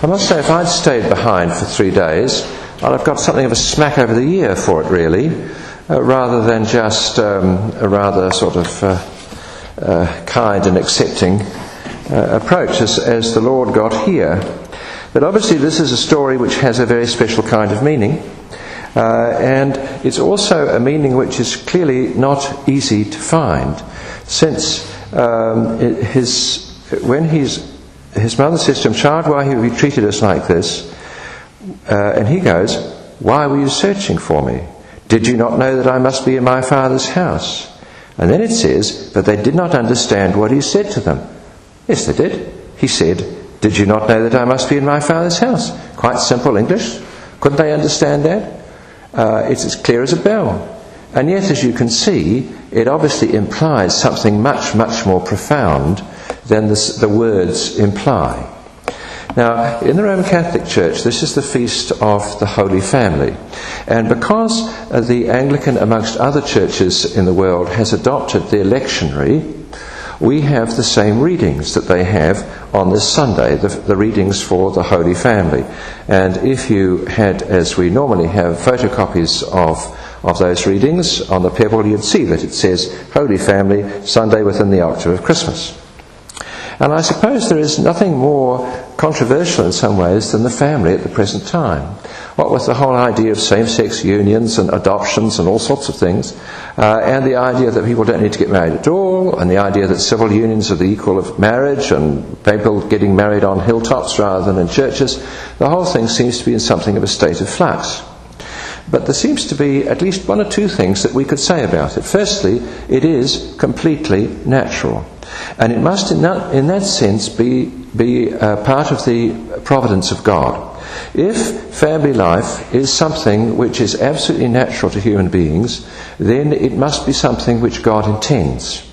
I must say, if I'd stayed behind for 3 days, I'd have got something of a smack over the ear for it, really, rather than just a rather sort of kind and accepting approach as the Lord got here. But obviously this is a story which has a very special kind of meaning, and it's also a meaning which is clearly not easy to find, since when his mother says to him, "Child, why have you treated us like this?" And he goes, "Why were you searching for me? Did you not know that I must be in my Father's house?" And then it says, "But they did not understand what he said to them." Yes, they did. He said, "Did you not know that I must be in my Father's house?" Quite simple English. Couldn't they understand that? It's as clear as a bell. And yet, as you can see, it obviously implies something much, much more profound than the words imply. Now, in the Roman Catholic Church, this is the feast of the Holy Family. And because the Anglican, amongst other churches in the world, has adopted the lectionary, we have the same readings that they have on this Sunday, the readings for the Holy Family. And if you had, as we normally have, photocopies of those readings on the pebble, you'd see that it says Holy Family, Sunday within the octave of Christmas. And I suppose there is nothing more controversial in some ways than the family at the present time. What with the whole idea of same-sex unions and adoptions and all sorts of things, and the idea that people don't need to get married at all, and the idea that civil unions are the equal of marriage, and people getting married on hilltops rather than in churches, the whole thing seems to be in something of a state of flux. But there seems to be at least one or two things that we could say about it. Firstly, it is completely natural. And it must, in that sense, be part of the providence of God. If family life is something which is absolutely natural to human beings, then it must be something which God intends.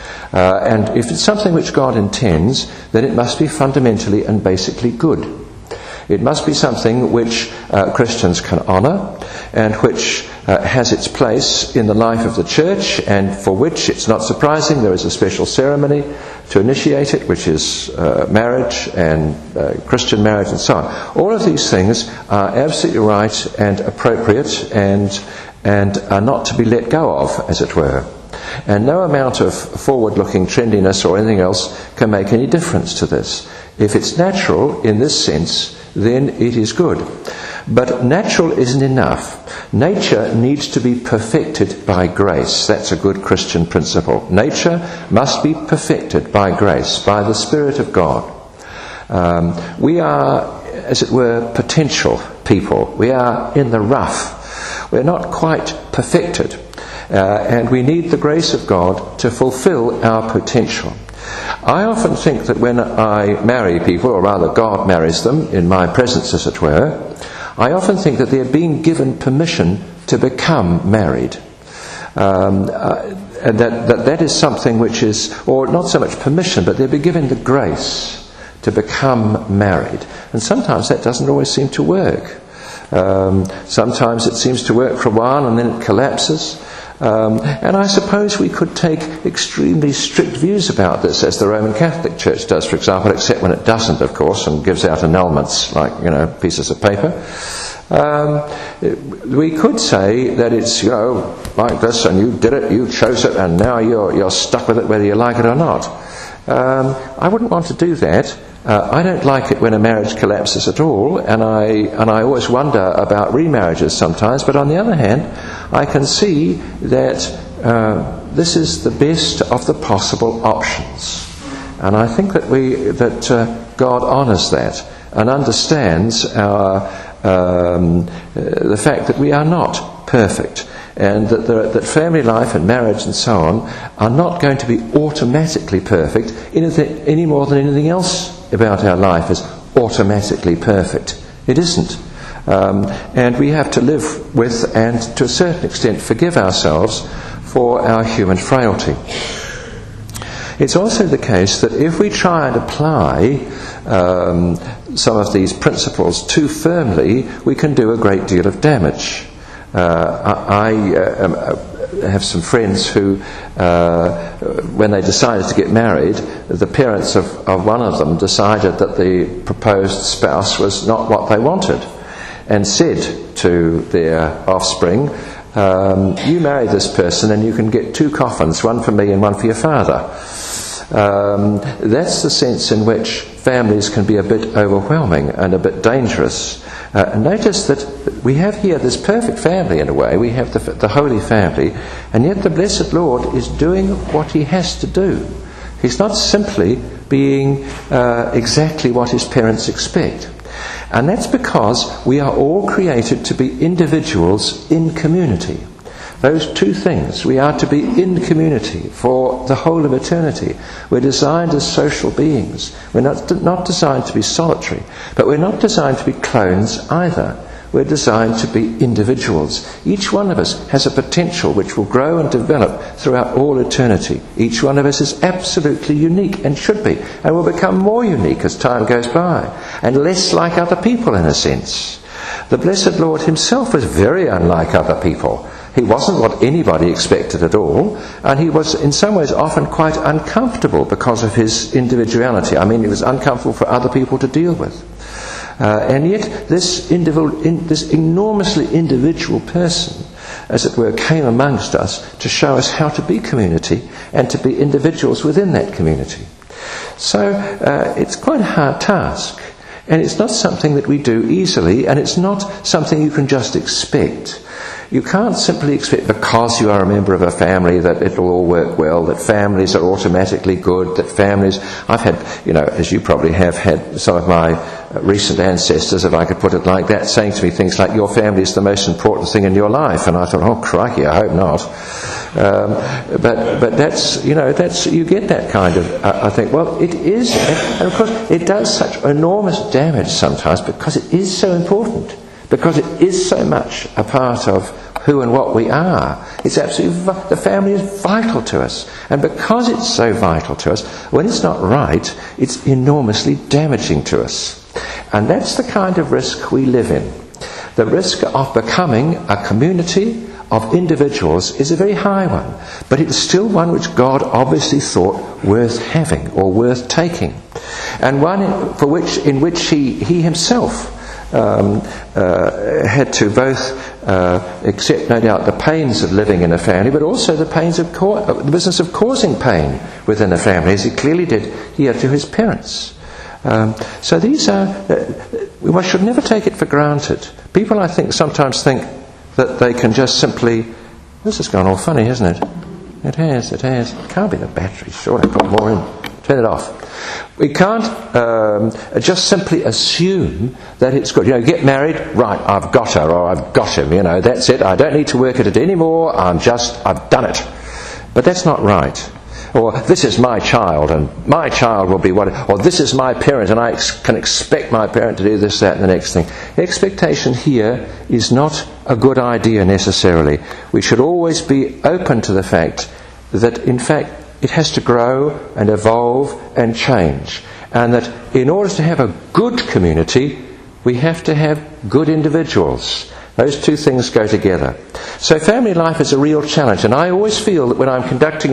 And if it's something which God intends, then it must be fundamentally and basically good. It must be something which Christians can honour, and which has its place in the life of the church, and for which, it's not surprising, there is a special ceremony to initiate it, which is marriage and Christian marriage and so on. All of these things are absolutely right and appropriate and are not to be let go of, as it were. And no amount of forward-looking trendiness or anything else can make any difference to this. If it's natural in this sense, then it is good. But natural isn't enough. Nature needs to be perfected by grace. That's a good Christian principle. Nature must be perfected by grace, by the Spirit of God. We are, as it were, potential people. We are in the rough. We're not quite perfected. And we need the grace of God to fulfill our potential. I often think that when I marry people, or rather God marries them in my presence, as it were, I often think that they're being given permission to become married. And that is something which is, or not so much permission, but they're being given the grace to become married. And sometimes that doesn't always seem to work. Sometimes it seems to work for a while and then it collapses. And I suppose we could take extremely strict views about this, as the Roman Catholic Church does, for example, except when it doesn't, of course, and gives out annulments like, pieces of paper. We could say that it's, like this, and you did it, you chose it, and now you're stuck with it whether you like it or not. I wouldn't want to do that. I don't like it when a marriage collapses at all, and I always wonder about remarriages sometimes. But on the other hand, I can see that this is the best of the possible options, and I think that God honours that and understands the fact that we are not perfect, and that family life and marriage and so on are not going to be automatically perfect any more than anything else about our life is automatically perfect. It isn't. And we have to live with and to a certain extent forgive ourselves for our human frailty. It's also the case that if we try and apply some of these principles too firmly, we can do a great deal of damage. have some friends who, when they decided to get married, the parents of one of them decided that the proposed spouse was not what they wanted, and said to their offspring, you marry this person and you can get 2 coffins, one for me and one for your father. That's the sense in which families can be a bit overwhelming and a bit dangerous. Notice that we have here this perfect family in a way. We have the Holy Family, and yet the Blessed Lord is doing what he has to do. He's not simply being exactly what his parents expect. And that's because we are all created to be individuals in community. Those 2 things. We are to be in community for the whole of eternity. We're designed as social beings. We're not designed to be solitary, but we're not designed to be clones either. We're designed to be individuals. Each one of us has a potential which will grow and develop throughout all eternity. Each one of us is absolutely unique and should be, and will become more unique as time goes by, and less like other people in a sense. The Blessed Lord himself was very unlike other people. He wasn't what anybody expected at all, and he was in some ways often quite uncomfortable because of his individuality. I mean, he was uncomfortable for other people to deal with. And yet this enormously individual person, as it were, came amongst us to show us how to be community and to be individuals within that community. So it's quite a hard task, and it's not something that we do easily, and it's not something you can just expect. You can't simply expect, because you are a member of a family, that it will all work well, that families are automatically good, that families... I've had, as you probably have had, some of my recent ancestors, if I could put it like that, saying to me things like, your family is the most important thing in your life. And I thought, oh, crikey, I hope not. But that's, you get that kind of... I think, well, it is... And of course, it does such enormous damage sometimes because it is so important. Because it is so much a part of who and what we are. It's absolutely... The family is vital to us. And because it's so vital to us, when it's not right, it's enormously damaging to us. And that's the kind of risk we live in. The risk of becoming a community of individuals is a very high one. But it's still one which God obviously thought worth having or worth taking. And one in which he himself... had to both accept, no doubt, the pains of living in a family, but also the pains of the business of causing pain within a family, as he clearly did here to his parents. So these are... we should never take it for granted. People, I think, sometimes think that they can just simply... This has gone all funny, hasn't it? It has. It can't be the battery, surely. Put more in. Turn it off. We can't just simply assume that it's good. Get married, right, I've got her or I've got him, that's it. I don't need to work at it anymore, I've done it. But that's not right. Or this is my child and my child will be what... Or this is my parent and I can expect my parent to do this, that and the next thing. Expectation here is not a good idea necessarily. We should always be open to the fact that in fact it has to grow and evolve and change. And that in order to have a good community, we have to have good individuals. Those 2 things go together. So family life is a real challenge. And I always feel that when I'm conducting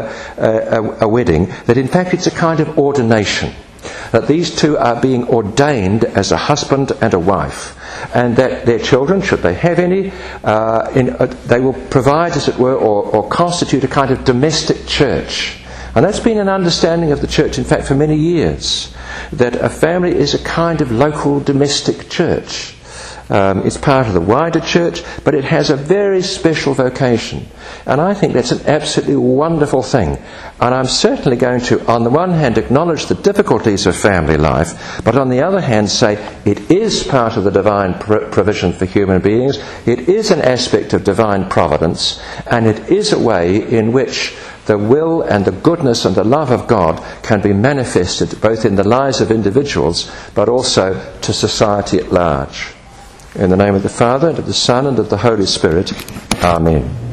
a wedding, that in fact it's a kind of ordination. That these 2 are being ordained as a husband and a wife. And that their children, should they have any, they will provide, as it were, or constitute a kind of domestic church. And that's been an understanding of the church, in fact, for many years, that a family is a kind of local domestic church. It's part of the wider church, but it has a very special vocation. And I think that's an absolutely wonderful thing. And I'm certainly going to, on the one hand, acknowledge the difficulties of family life, but on the other hand say it is part of the divine provision for human beings, it is an aspect of divine providence, and it is a way in which the will and the goodness and the love of God can be manifested both in the lives of individuals, but also to society at large. In the name of the Father, and of the Son, and of the Holy Spirit. Amen.